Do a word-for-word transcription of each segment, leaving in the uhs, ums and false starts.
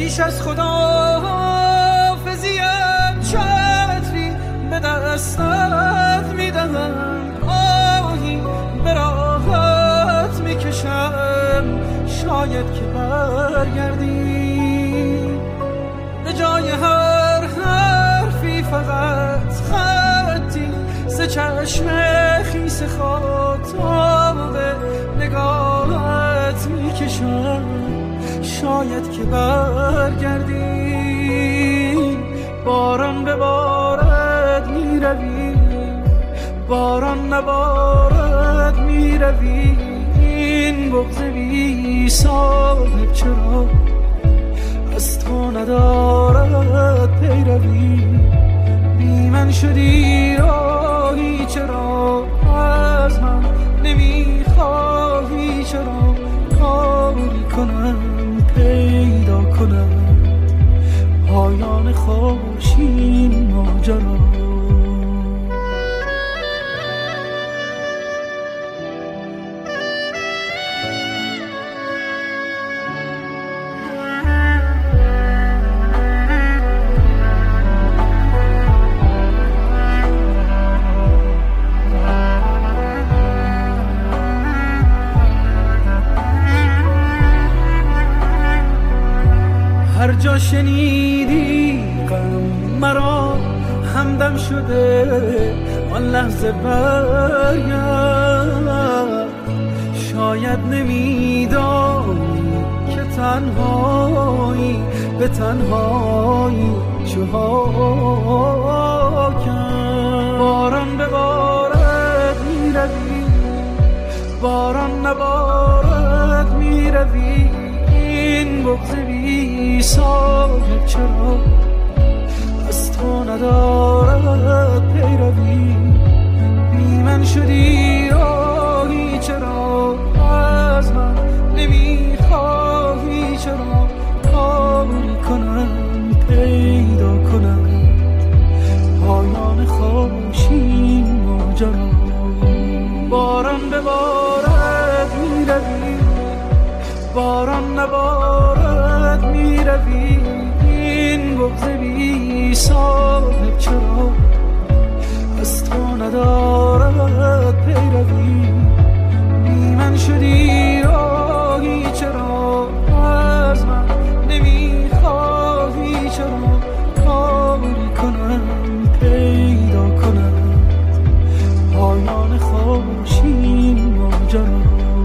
بیش از خداحافظیت چتری به دستت میدهم، آهی به راحت میکشم، شاید که برگردی. به جای هر حرفی فقط خطی ز چشم خیس خاطاب نگاهت میکشم، شاید که برگردی. باران ببارد میروی، باران نبارد میروی، این بغض بی صاحب چرا از تو ندارد پیروی. بی من شدی راهی چرا از من نمیخواهی، چرا کاری کنم پیدا کنم پایان خوش این ماجرا. هر جا شنیدی غم مرا همدم شده، آن لحظه برگرد. شاید نمیدانی که تنهایی به تنهایی چها کرد. باران ببارد میروی، باران نبارد میروی، این بغض بی صاحب چرا از تو ندارد پیروی. بی من شدی راهی چرا از من نمیخواهی، چرا کاری کنم پیدا کنم پایان خوش این ماجرا. باران ببارد میروی، باران نبارد میروی، این بغض بی صاحب چرا از تو ندارد پیروی. بی من شدی راهی چرا از من نمیخواهی، چرا کاری کنم پیدا کنم پایان خوش این ماجرا.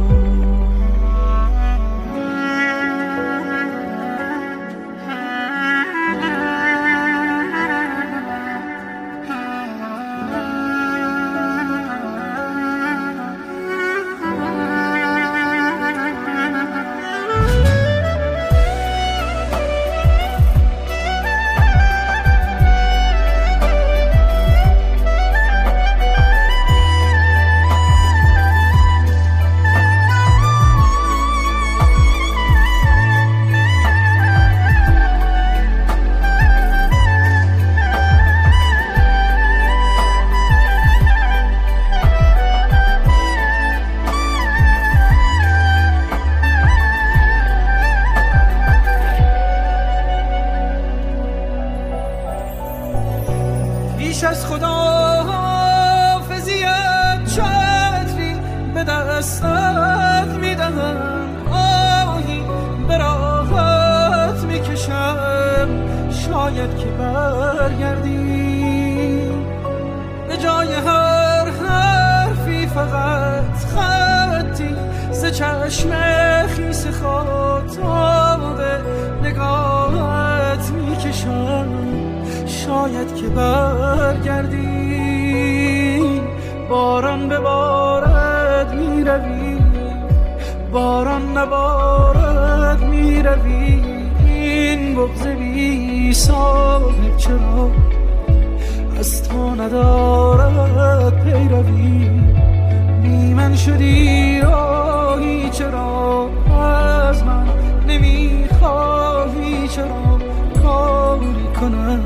بیش از خداحافظیت چتری به دستت میدهم، آهی به راحت میکشم، شاید که برگردی. به جای هر حرفی فقط خطی ز چشم خیس خاطاب نگاهت میکشم، شاید که برگردی. باران ببارد میروی، باران نبارد میروی، این بغض بی صاحب چرا از تو ندارد پیروی. بی من شدی راهی چرا از من نمیخواهی، چرا کاری کنم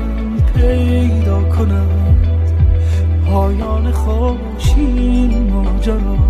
پیدا کنم پایان خوش این ماجرا.